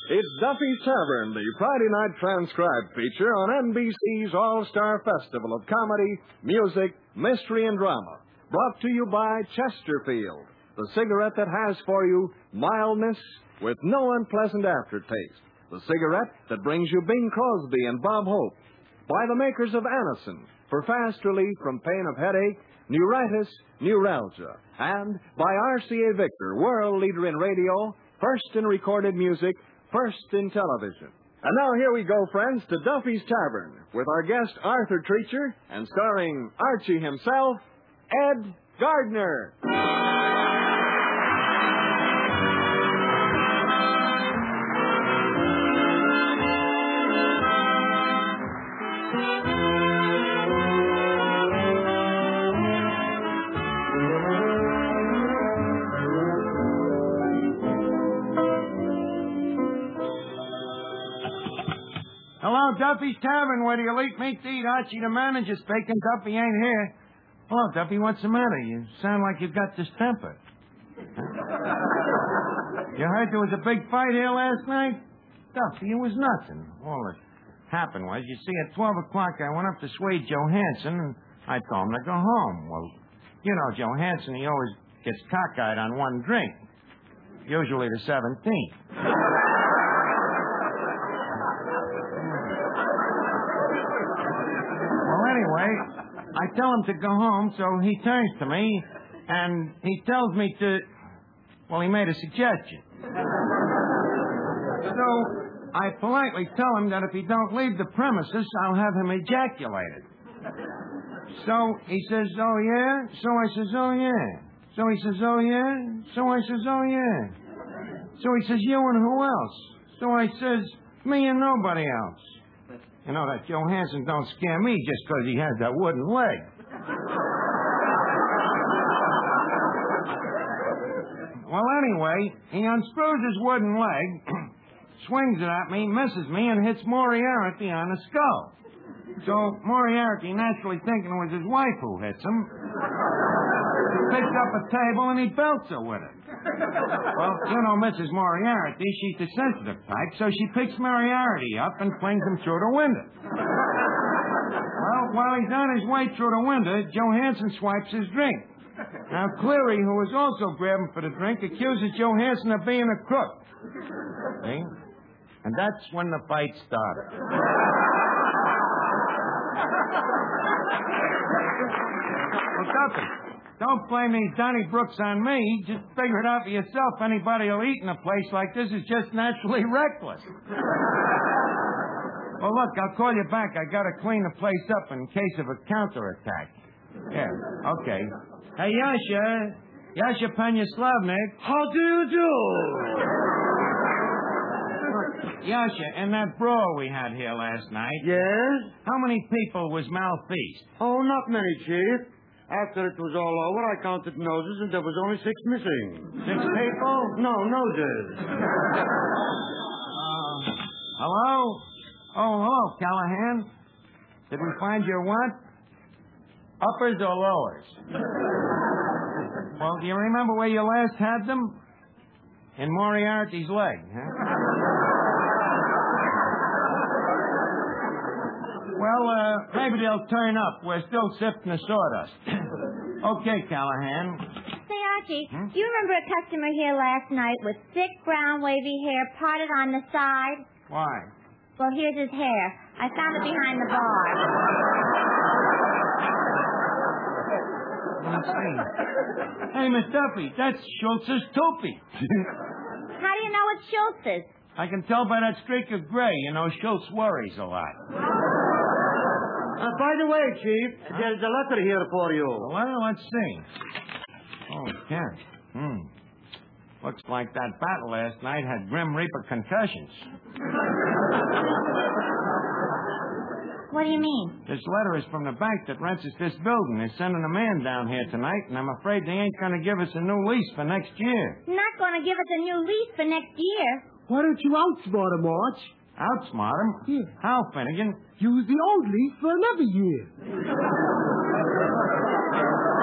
It's Duffy's Tavern, the Friday night transcribed feature on NBC's All-Star Festival of Comedy, Music, Mystery, and Drama. Brought to you by Chesterfield, the cigarette that has for you mildness with no unpleasant aftertaste. The cigarette that brings you Bing Crosby and Bob Hope. By the makers of Anacin, for fast relief from pain of headache, neuritis, neuralgia. And by RCA Victor, world leader in radio, first in recorded music, first in television. And now here we go, friends, to Duffy's Tavern with our guest Arthur Treacher and starring Archie himself, Ed Gardner. Hello, Duffy's Tavern, where the elite meet to eat. Archie, the manager's speaking. Duffy ain't here. Hello, Duffy, what's the matter? You sound like you've got distemper. You heard there was a big fight here last night? Duffy, it was nothing. All that happened was, you see, at 12 o'clock, I went up to Swede Johansson, and I told him to go home. Well, you know, Johansson, he always gets cockeyed on one drink, usually the 17th. I tell him to go home, so he turns to me, and he tells me to... Well, he made a suggestion. So I politely tell him that if he don't leave the premises, I'll have him ejaculated. So he says, oh, yeah? So I says, oh, yeah. So he says, oh, yeah? So I says, oh, yeah. So he says, you and who else? So I says, me and nobody else. You know, that Johansson don't scare me just because he has that wooden leg. Well, anyway, he unscrews his wooden leg, swings it at me, misses me, and hits Moriarty on the skull. So Moriarty, naturally thinking it was his wife who hits him, picks up a table and he belts her with it. Well, you know, Mrs. Moriarty, she's the sensitive type, so she picks Moriarty up and flings him through the window. Well, while he's on his way through the window, Johansson swipes his drink. Now, Cleary, who was also grabbing for the drink, accuses Johansson of being a crook. See? And that's when the fight started. Well, Duffy, don't blame these Donnybrooks on me. Just figure it out for yourself. Anybody who'll eat in a place like this is just naturally reckless. Well, look, I'll call you back. I got to clean the place up in case of a counterattack. Yeah, okay. Hey, Yasha. Yasha Panyaslavnik. How do you do? Yasha, in that brawl we had here last night... Yes? How many people was malfeased? Oh, not many, Chief. After it was all over, I counted noses, and there was only 6 missing. 6 people? No, noses. Hello? Oh, hello, Callahan. Did we find your what? Uppers or lowers? Well, do you remember where you last had them? In Moriarty's leg, huh? Well, maybe they'll turn up. We're still sifting the sawdust. Okay, Callahan. Say, Archie, do you remember a customer here last night with thick, brown, wavy hair parted on the side? Why? Well, here's his hair. I found it behind the bar. Let me see. Hey, Miss Duffy, that's Schultz's toupee. How do you know it's Schultz's? I can tell by that streak of gray. You know, Schultz worries a lot. By the way, Chief, there's a letter here for you. Well, let's see. Oh, Kent. Looks like that battle last night had Grim Reaper concussions. What do you mean? This letter is from the bank that rents us this building. They're sending a man down here tonight, and I'm afraid they ain't going to give us a new lease for next year. Not going to give us a new lease for next year. Why don't you outsmart him, Arch? Outsmart him? Yeah. How, Finnegan? Use the old lease for another year.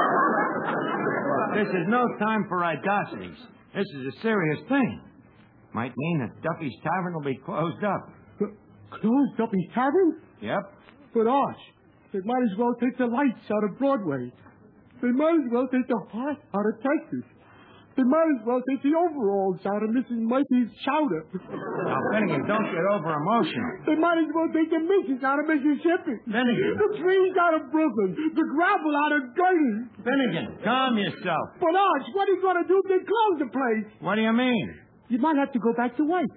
This is no time for idosities. This is a serious thing. Might mean that Duffy's Tavern will be closed up. Close Duffy's Tavern? Yep. But, Arch, they might as well take the lights out of Broadway. They might as well take the heart out of Texas. They might as well take the overalls out of Mrs. Mikey's chowder. Now, Finnegan, don't get over-emotional. They might as well take the missus out of Mississippi. Finnegan. The trees out of Brooklyn. The gravel out of Gertie. Finnegan, calm yourself. But, Arch, what are you going to do if they close the place? What do you mean? You might have to go back to work.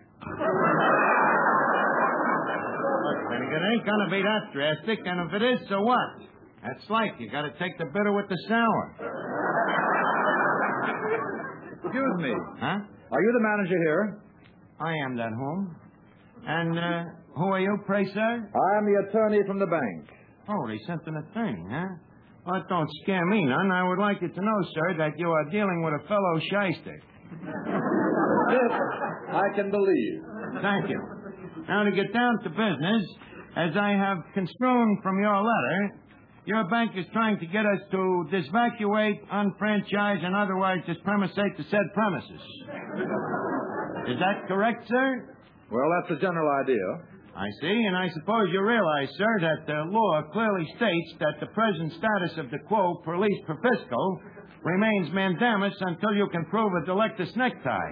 Look, Finnegan, it ain't going to be that drastic, and if it is, so what? That's like you got to take the bitter with the sour. Excuse me. Huh? Are you the manager here? I am that home. And who are you, pray, sir? I am the attorney from the bank. Oh, they sent an attorney, huh? Well, that don't scare me none. I would like you to know, sir, that you are dealing with a fellow shyster. This I can believe. Thank you. Now, to get down to business, as I have construed from your letter, your bank is trying to get us to disvacuate, unfranchise, and otherwise dispremisate the said premises. Is that correct, sir? Well, that's the general idea. I see, and I suppose you realize, sir, that the law clearly states that the present status of the quo per lease per fiscal remains mandamus until you can prove a delectus necktie.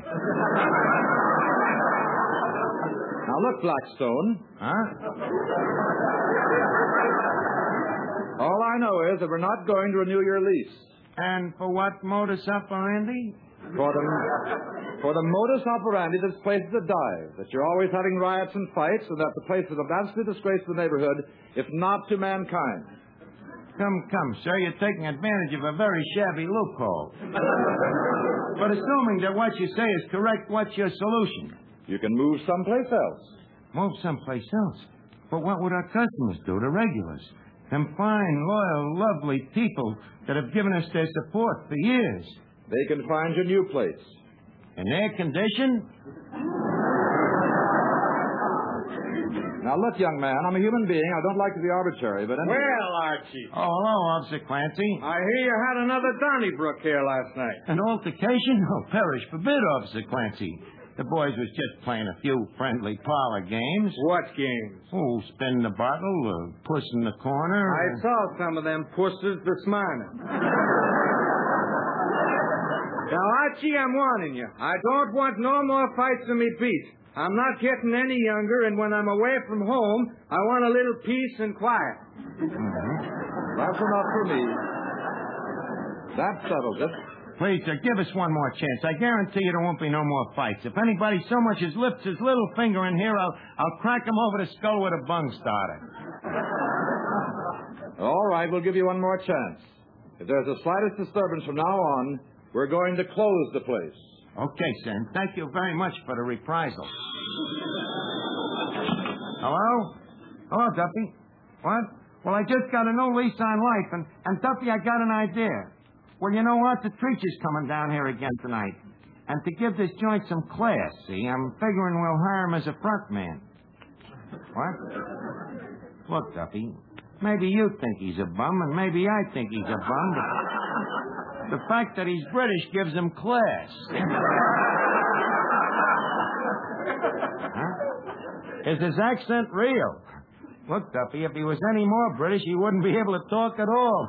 Now, look, Blackstone. Huh? All I know is that we're not going to renew your lease. And for what modus operandi? For the modus operandi this place is a dive, that you're always having riots and fights, and that the place is an absolute disgrace to the neighborhood, if not to mankind. Come, sir, you're taking advantage of a very shabby loophole. But assuming that what you say is correct, what's your solution? You can move someplace else. Move someplace else. But what would our customers do, the regulars? Them fine, loyal, lovely people that have given us their support for years. They can find your new place. In their condition? Now, look, young man, I'm a human being. I don't like to be arbitrary, but anyway. Well, Archie, Oh, hello, Officer Clancy. I hear you had another Donnybrook here last night. An altercation? Oh, perish forbid, Officer Clancy. The boys was just playing a few friendly parlor games. What games? Oh, spin the bottle, puss in the corner. I saw some of them pusses this morning. Now, Archie, I'm warning you. I don't want no more fights in me peace. I'm not getting any younger, and when I'm away from home, I want a little peace and quiet. That's enough for me. That settles it. Please, sir, give us one more chance. I guarantee you there won't be no more fights. If anybody so much as lifts his little finger in here, I'll crack him over the skull with a bung starter. All right, we'll give you one more chance. If there's the slightest disturbance from now on, we're going to close the place. Okay, sir, and thank you very much for the reprisal. Hello? Hello, Duffy. What? Well, I just got a new lease on life, and Duffy, I got an idea. Well, you know what? The Treacher's coming down here again tonight. And to give this joint some class, see, I'm figuring we'll hire him as a front man. What? Look, Duffy, maybe you think he's a bum, and maybe I think he's a bum, but the fact that he's British gives him class. Huh? Is his accent real? Look, Duffy, if he was any more British, he wouldn't be able to talk at all.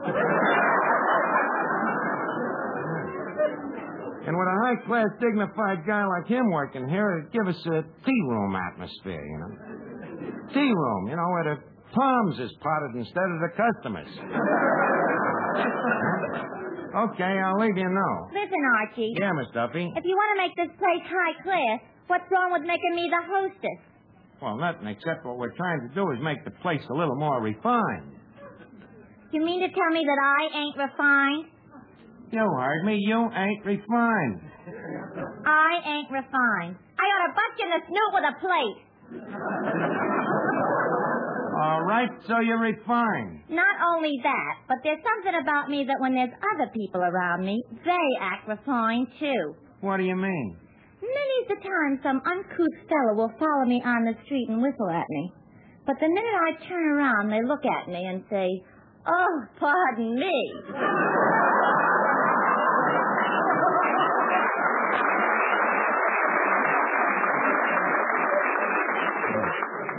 And with a high-class, dignified guy like him working here, it'd give us a tea-room atmosphere, you know. Tea-room, you know, where the palms is potted instead of the customers. Okay, I'll leave you know. Listen, Archie. Yeah, Miss Duffy. If you want to make this place high class, what's wrong with making me the hostess? Well, nothing except what we're trying to do is make the place a little more refined. You mean to tell me that I ain't refined? You heard me. You ain't refined. I ain't refined. I ought to bust you in the snoot with a plate. All right, so you're refined. Not only that, but there's something about me that when there's other people around me, they act refined, too. What do you mean? Many's the time some uncouth fellow will follow me on the street and whistle at me. But the minute I turn around, they look at me and say, "Oh, pardon me."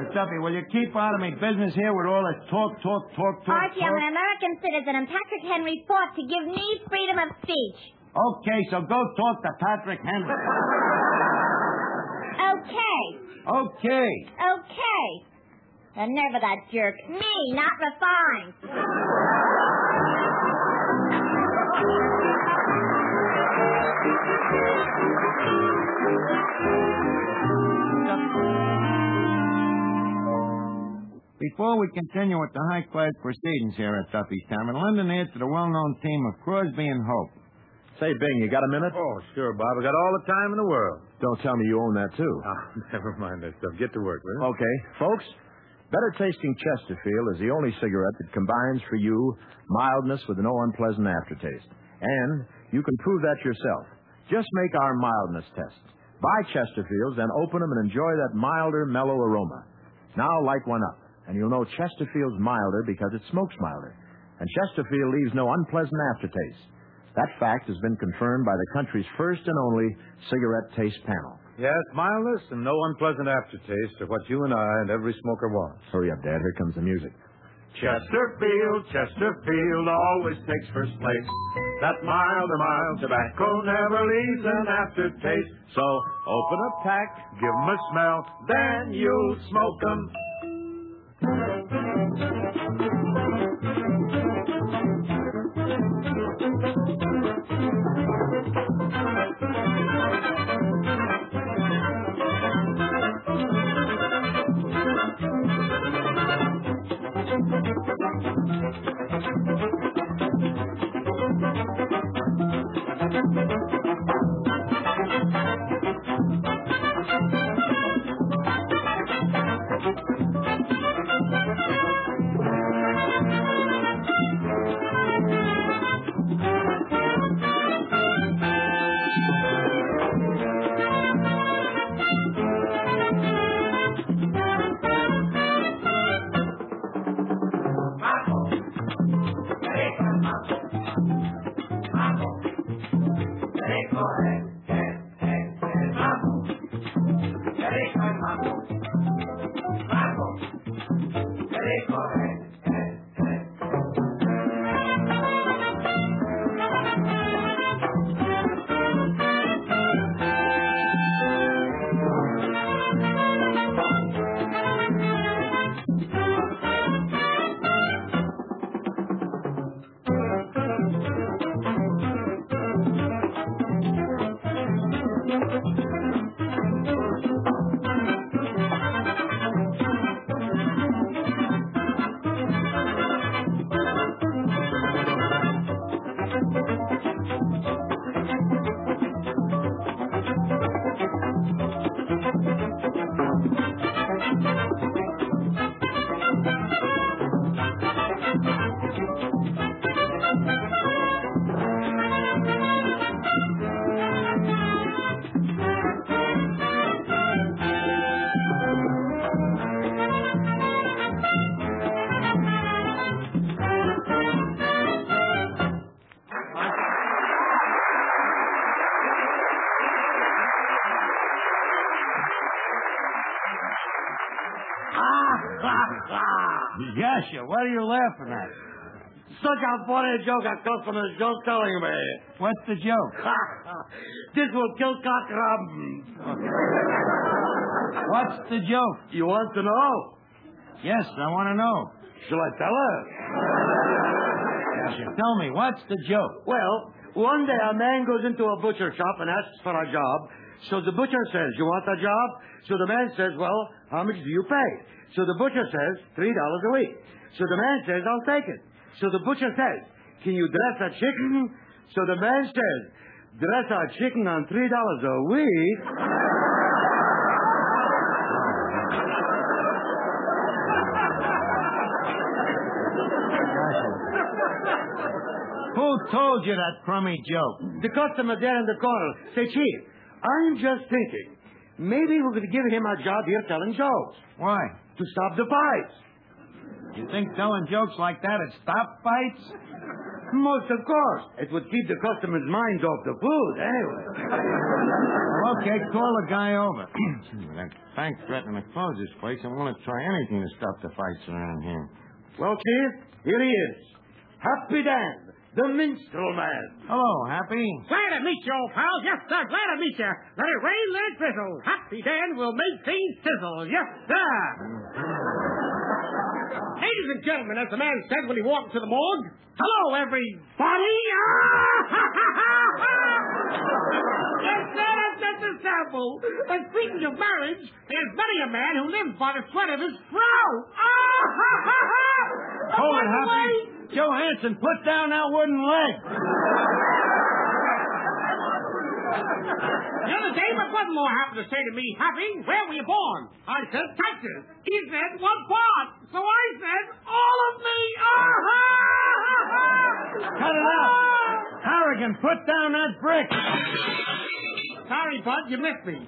Duffy, will you keep out of me business here with all this talk? Archie, I'm an American citizen, and Patrick Henry fought to give me freedom of speech. Okay, so go talk to Patrick Henry. Okay. The nerve of that jerk. Me, not refined. Before we continue with the high-class proceedings here at Duffy's Tavern, lend an ear to the well-known team of Crosby and Hope. Say, Bing, you got a minute? Oh, sure, Bob. I got all the time in the world. Don't tell me you own that, too. Oh, never mind that stuff. Get to work, will you? Okay. Folks, Better Tasting Chesterfield is the only cigarette that combines for you mildness with no unpleasant aftertaste. And you can prove that yourself. Just make our mildness test. Buy Chesterfields, then open them and enjoy that milder, mellow aroma. Now light one up, and you'll know Chesterfield's milder because it smokes milder. And Chesterfield leaves no unpleasant aftertaste. That fact has been confirmed by the country's first and only cigarette taste panel. Yes, mildness and no unpleasant aftertaste are what you and I and every smoker wants. Hurry up, Dad. Here comes the music. Chesterfield always takes first place. That mild tobacco never leaves an aftertaste. So open a pack, give 'em a smell, then you'll smoke 'em. Yasha, what are you laughing at? Such a funny joke a customer's just telling me. What's the joke? This will kill cockroaches. What's the joke? You want to know? Yes, I want to know. Shall I tell her? Yasha, tell me, what's the joke? Well, one day a man goes into a butcher shop and asks for a job. So the butcher says, you want a job? So the man says, well, how much do you pay? So the butcher says, $3 a week. So the man says, I'll take it. So the butcher says, can you dress a chicken? So the man says, dress a chicken on $3 a week? Who told you that crummy joke? The customer there in the corner. Say, Chief, I'm just thinking, maybe we could give him a job here telling jokes. Why? To stop the fights. You think telling jokes like that would stop fights? Most of course. It would keep the customers' minds off the food, anyway. Well, okay, call the guy over. That bank's threatening to close this place. I want to try anything to stop the fights around here. Well, Chief, here he is. Happy Dan, the minstrel man. Hello, Happy. Glad to meet you, old pal. Yes, sir. Glad to meet you. Let it rain, let it drizzle. Happy Dan will make things sizzle. Yes, sir. Ladies and gentlemen, as the man said when he walked to the morgue, hello, everybody. Yes, sir, that's just a sample. And speaking of marriage, there's many a man who lives by the sweat of his brow. Hold it, Happy. Joe Hanson, put down that wooden leg. The other day, my brother-in-law happened to say to me, Happy, where were you born? I said, Texas. He said, what part? So I said, all of me. Cut it out. Harrigan, put down that brick. Sorry, Bud, you missed me.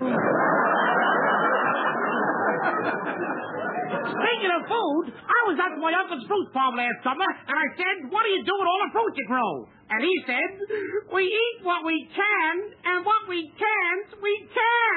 Speaking of food, I was at my uncle's fruit farm last summer, and I said, what do you do with all the fruit you grow? And he said, we eat what we can, and what we can't, we can.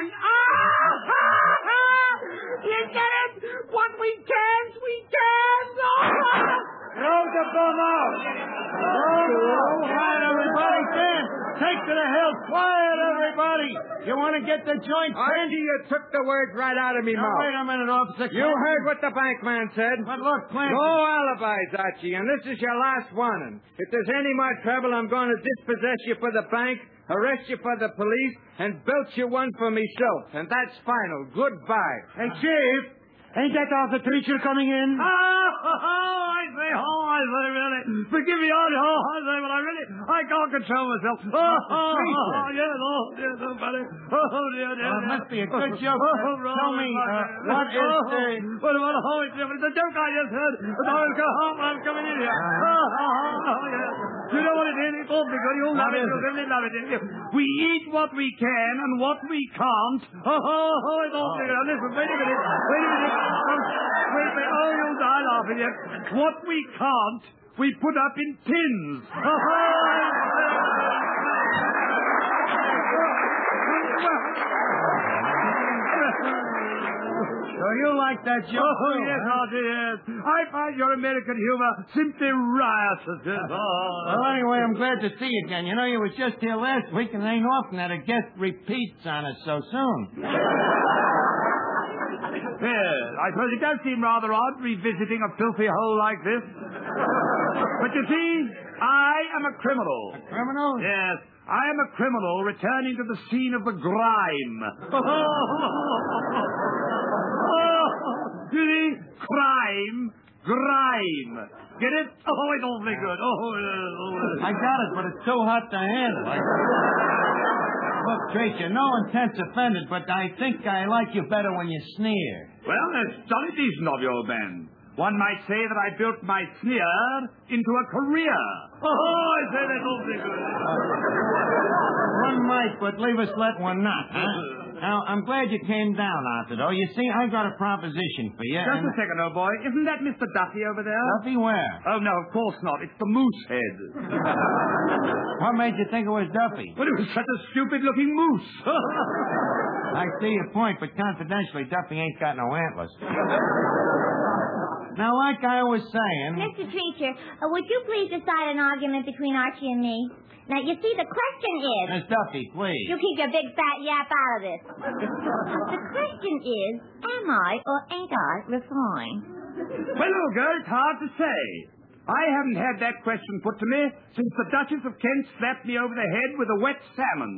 You get it? What we can't, we can. Throw the bum out. Quiet, everybody. Dan, take to the hill. Quiet, everybody. You want to get the joint? Archie, you took the words right out of me mouth. Wait a minute, officer. You heard what the bankman said. But look, Clancy. No alibis, Archie, and this is your last warning. If there's any more trouble, I'm going to dispossess you for the bank, arrest you for the police, and belch you one for myself. And that's final. Goodbye. Hey, Chief, ain't that Arthur Treacher coming in? I say, really. Forgive me, I say, but I can't control myself. Yes, buddy. Dear. It must be a good joke. Tell me, what is the... What about the joke I just heard? I'm coming in here. You know what it is? It's awfully good. You'll love it. You'll love it. We eat what we can and what we can't. It's awfully good. Listen, wait a minute. Wait. Oh, you'll die laughing yet. What we can't, we put up in tins. So you like that joke? Oh, yes, yes. I find your American humor simply riotous. Well, anyway, I'm glad to see you again. You know, you was just here last week, and it ain't often that a guest repeats on us so soon. Yes, I suppose it does seem rather odd revisiting a filthy hole like this. But you see, I am a criminal. A criminal? Yes, I am a criminal returning to the scene of the grime. You see? Crime, grime. Get it? Oh, it's awfully good. I got it, but it's too hot to handle. Look, Treacher, no intent's offended, but I think I like you better when you sneer. Well, that's jolly decent of you, old man. One might say that I built my sneer into a career. I say that's awfully good. One might, but leave us let one not, huh? Now, I'm glad you came down, Arthur, though. You see, I've got a proposition for you. Just a second, old boy. Isn't that Mr. Duffy over there? Duffy where? Oh, no, of course not. It's the moose head. What made you think it was Duffy? Well, it was such a stupid-looking moose. I see your point, but confidentially, Duffy ain't got no antlers. Now, like I was saying... Mr. Treacher, would you please decide an argument between Archie and me? Now, you see, the question is... Miss Duffy, please. You keep your big fat yap out of this. The question is, am I or ain't I refined? Well, old girl, it's hard to say. I haven't had that question put to me since the Duchess of Kent slapped me over the head with a wet salmon.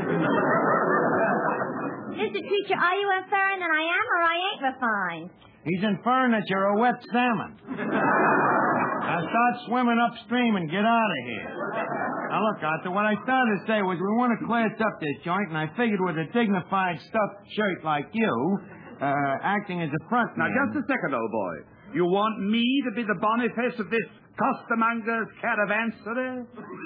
Mr. Treacher, are you inferring that I am or I ain't refined? He's inferring that you're a wet salmon. Now start swimming upstream and get out of here. Now look, Arthur, what I started to say was we want to class up this joint, and I figured with a dignified stuffed shirt like you, acting as a front man... Now, just a second, old boy. You want me to be the Boniface of this Costermonger's caravanserai?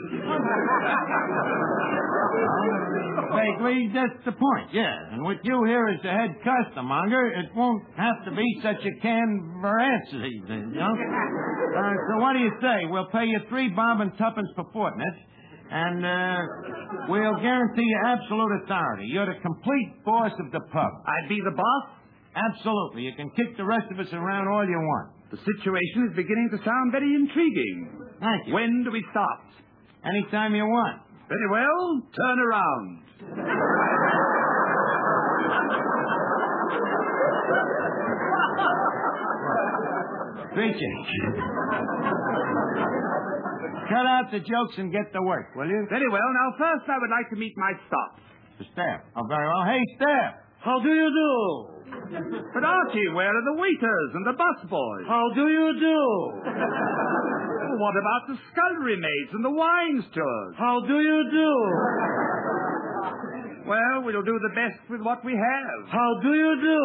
Vaguely, that's the point, yes. And with you here as the head costermonger, it won't have to be such a canverancity, you know? So what do you say? We'll pay you $3 bob and tuppence per fortnight, and we'll guarantee you absolute authority. You're the complete boss of the pub. I'd be the boss? Absolutely. You can kick the rest of us around all you want. The situation is beginning to sound very intriguing. Thank you. When do we start? Anytime you want. Very well. Turn around. Preacher. Cut out the jokes and get to work, will you? Very well. Now, first I would like to meet my staff. The staff. Oh, very well. Hey, staff. How do you do? But, Archie, where are the waiters and the busboys? How do you do? Well, what about the scullery maids and the wine stewards? How do you do? Well, we'll do the best with what we have. How do you do?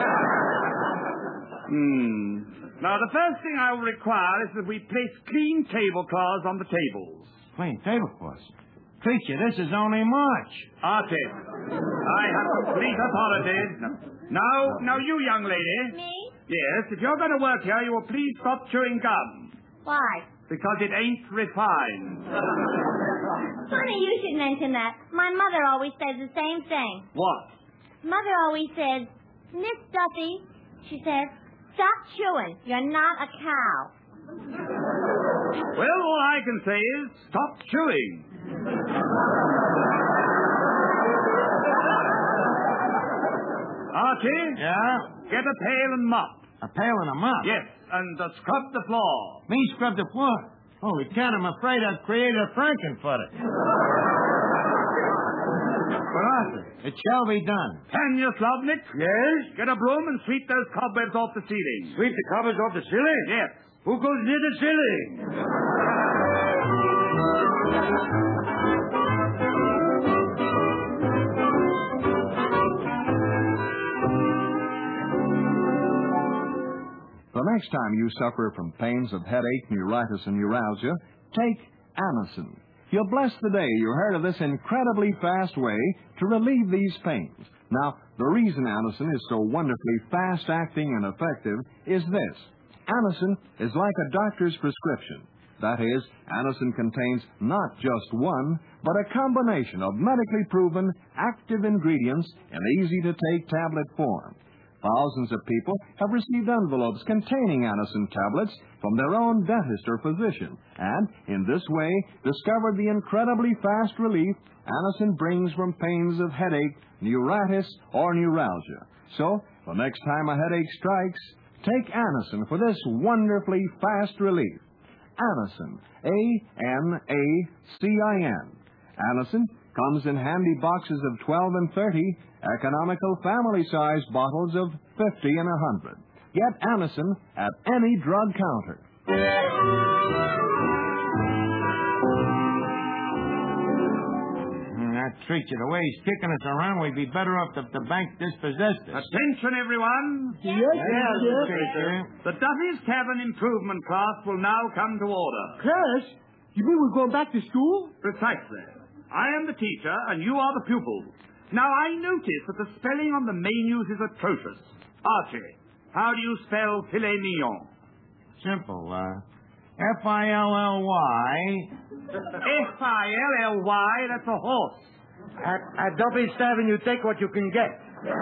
Now, the first thing I will require is that we place clean tablecloths on the tables. Clean tablecloths. Preacher, this is only March. Archie, I have complete authority. Now, you young lady. Me? Yes, if you're going to work here, you will please stop chewing gum. Why? Because it ain't refined. Funny you should mention that. My mother always says the same thing. What? Mother always says, Miss Duffy, she says, stop chewing. You're not a cow. Well, all I can say is stop chewing. Archie? Yeah? Get a pail and mop. A pail and a mop? Yes, and scrub the floor. Me scrub the floor? Holy cat, I'm afraid I've created a Frankenfurter. But Arthur, it shall be done. Can you, Slavnik? Yes? Get a broom and sweep those cobwebs off the ceiling. Sweep the covers off the ceiling? Yes. Who goes near the ceiling? The next time you suffer from pains of headache, neuritis, and neuralgia, take Anacin. You'll bless the day you heard of this incredibly fast way to relieve these pains. Now, the reason Anacin is so wonderfully fast-acting and effective is this. Anacin is like a doctor's prescription. That is, Anacin contains not just one, but a combination of medically proven active ingredients in easy-to-take tablet form. Thousands of people have received envelopes containing Anacin tablets from their own dentist or physician, and in this way discovered the incredibly fast relief Anacin brings from pains of headache, neuritis, or neuralgia. So, the next time a headache strikes, take Anacin for this wonderfully fast relief. Anacin, A-N-A-C-I-N. Anacin comes in handy boxes of 12 and 30, economical family-sized bottles of 50 and 100. Get Anacin at any drug counter. That creature, the way he's kicking us around, we'd be better off if the bank dispossessed us. Attention, everyone. Yes. The Duffy's Tavern improvement class will now come to order. Class? You mean we're going back to school? Precisely. I am the teacher, and you are the pupils. Now, I notice that the spelling on the menus is atrocious. Archie, how do you spell filet mignon? Simple. F-I-L-L-Y. F-I-L-L-Y, that's a horse. At Duffy's Tavern, you take what you can get.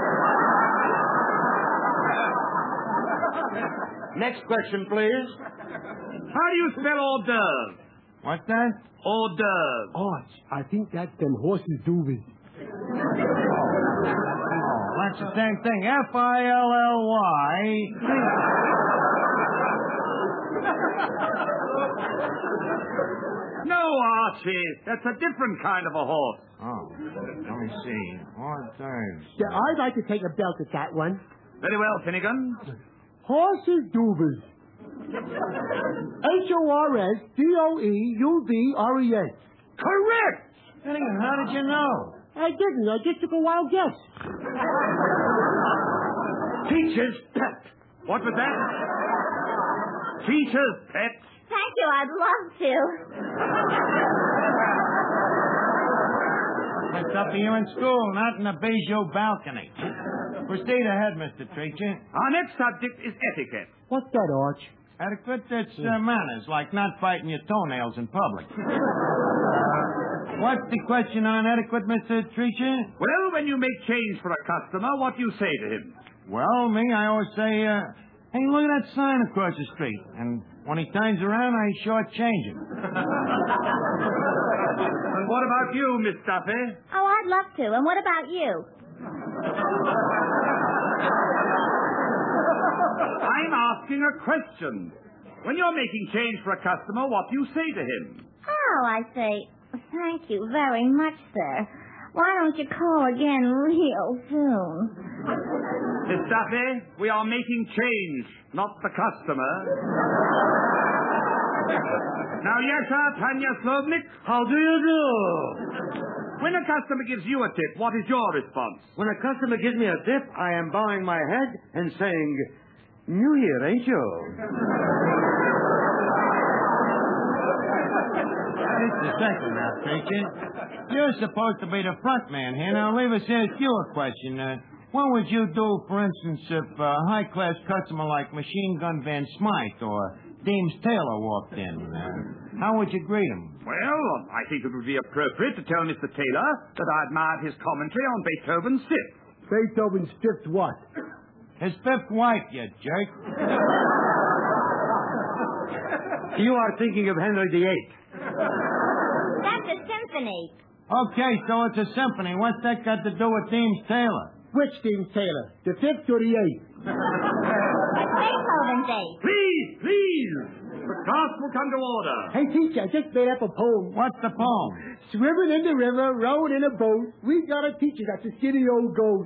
Next question, please. How do you spell hors d'oeuvre? What's that? Hors d'oeuvre. Arch, I think that's them horses doing. Oh, that's the same thing. F-I-L-L-Y. No, Archie, that's a different kind of a horse. Oh, let me see. Hors d'oeuvres. Yeah, I'd like to take a belt at that one. Very well, Finnegan. Horses doovers. H-O-R-S-D-O-E-U-V-R-E-S. Correct! Finnegan, how did you know? I didn't. I just took a wild guess. Peaches. What was that? Teacher's pet. Thank you, I'd love to. It's up to you in school, not in the Bijou balcony. Proceed ahead, Mr. Treacher. Our next subject is etiquette. What's that, Arch? Adequate? It's manners, like not biting your toenails in public. What's the question on etiquette, Mr. Treacher? Well, when you make change for a customer, what do you say to him? Well, me, I always say, hey, look at that sign across the street. And when he turns around, I shortchange him. And what about you, Miss Duffy? Oh, I'd love to. And what about you? I'm asking a question. When you're making change for a customer, what do you say to him? Oh, I say, thank you very much, sir. Why don't you call again real soon? Miss Duffy, we are making change, not the customer. Now, yes, sir, Tanya Slovnik. How do you do? When a customer gives you a tip, what is your response? When a customer gives me a tip, I am bowing my head and saying, New here, ain't you? Just a second now, Treacher. You're supposed to be the front man here. Now, leave us ask you a question. What would you do, for instance, if a high-class customer like Machine Gun Van Smythe or Deems Taylor walked in? How would you greet him? Well, I think it would be appropriate to tell Mr. Taylor that I admired his commentary on Beethoven's Fifth. Beethoven's Fifth what? His fifth wife, you jerk. You are thinking of Henry VIII. That's a symphony. Okay, so it's a symphony. What's that got to do with Deems Taylor? Which Deems Taylor? The Fifth or the Eighth? It's Beethoven's eighth. Please! The class will come to order. Hey, teacher, I just made up a poem. What's the poem? Swimming in the river, rowing in a boat, we got a teacher that's a skinny old goat.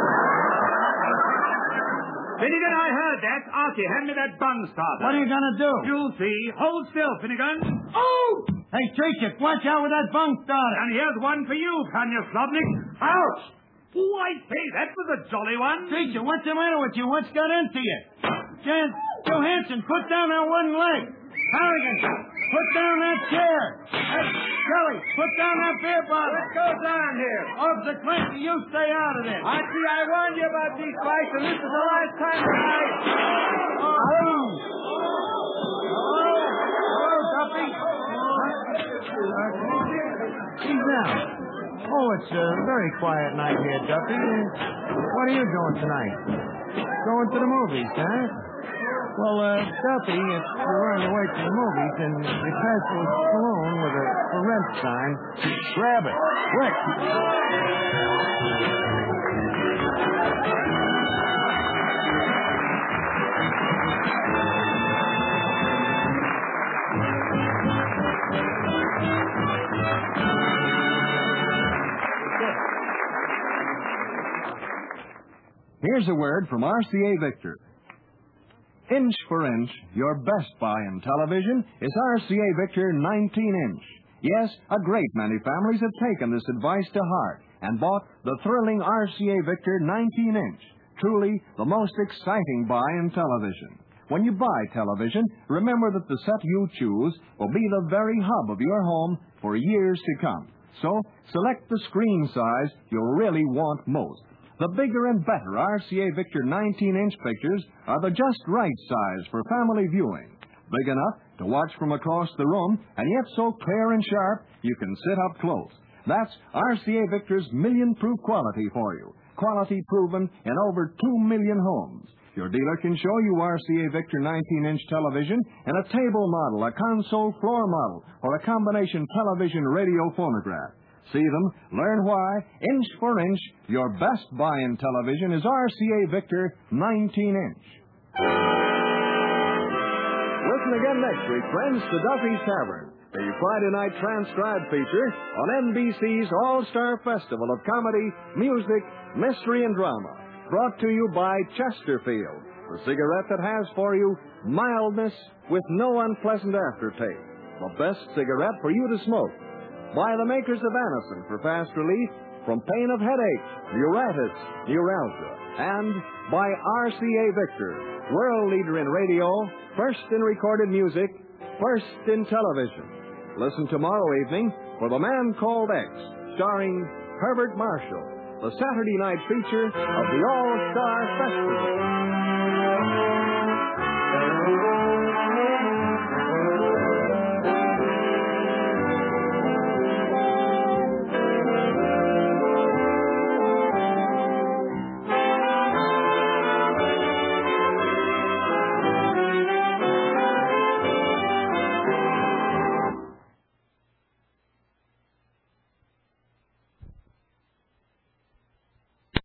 Finnegan, I heard that. Archie, hand me that bung starter. What are you going to do? You'll see. Hold still, Finnegan. Oh! Hey, Treacher, watch out with that bung starter. And here's one for you, Tanya Slobnik. Ouch! Oh, I say, that was a jolly one. Treacher, what's the matter with you? What's got into you? Jan Johansson, put down that wooden leg. Harrigan, put down that chair. Hey, Kelly, put down that beer bottle. What goes on here? Officer Clancy, you stay out of this. Archie, I warned you about these fights, and this is the last time tonight. Hello, Duffy. He's now. Oh, it's a very quiet night here, Duffy. What are you doing tonight? Going to the movies, huh? Well, Duffy, if you're on your way to the movies and you pass a saloon with a for rent sign, grab it. Quick. Here's a word from RCA Victor. Inch for inch, your best buy in television is RCA Victor 19-inch. Yes, a great many families have taken this advice to heart and bought the thrilling RCA Victor 19-inch. Truly the most exciting buy in television. When you buy television, remember that the set you choose will be the very hub of your home for years to come. So, select the screen size you'll really want most. The bigger and better RCA Victor 19-inch pictures are the just right size for family viewing. Big enough to watch from across the room, and yet so clear and sharp you can sit up close. That's RCA Victor's million-proof quality for you. Quality proven in over 2 million homes. Your dealer can show you RCA Victor 19-inch television in a table model, a console floor model, or a combination television radio phonograph. See them, learn why, inch for inch, your best buy in television is RCA Victor 19-inch. Listen again next week, friends, to Duffy's Tavern, the Friday night transcribed feature on NBC's All-Star Festival of Comedy, Music, Mystery, and Drama. Brought to you by Chesterfield, the cigarette that has for you mildness with no unpleasant aftertaste. The best cigarette for you to smoke. By the makers of Anacin for fast relief, from pain of headache, neuritis, neuralgia, and by RCA Victor, world leader in radio, first in recorded music, first in television. Listen tomorrow evening for The Man Called X, starring Herbert Marshall, the Saturday night feature of the All-Star Festival.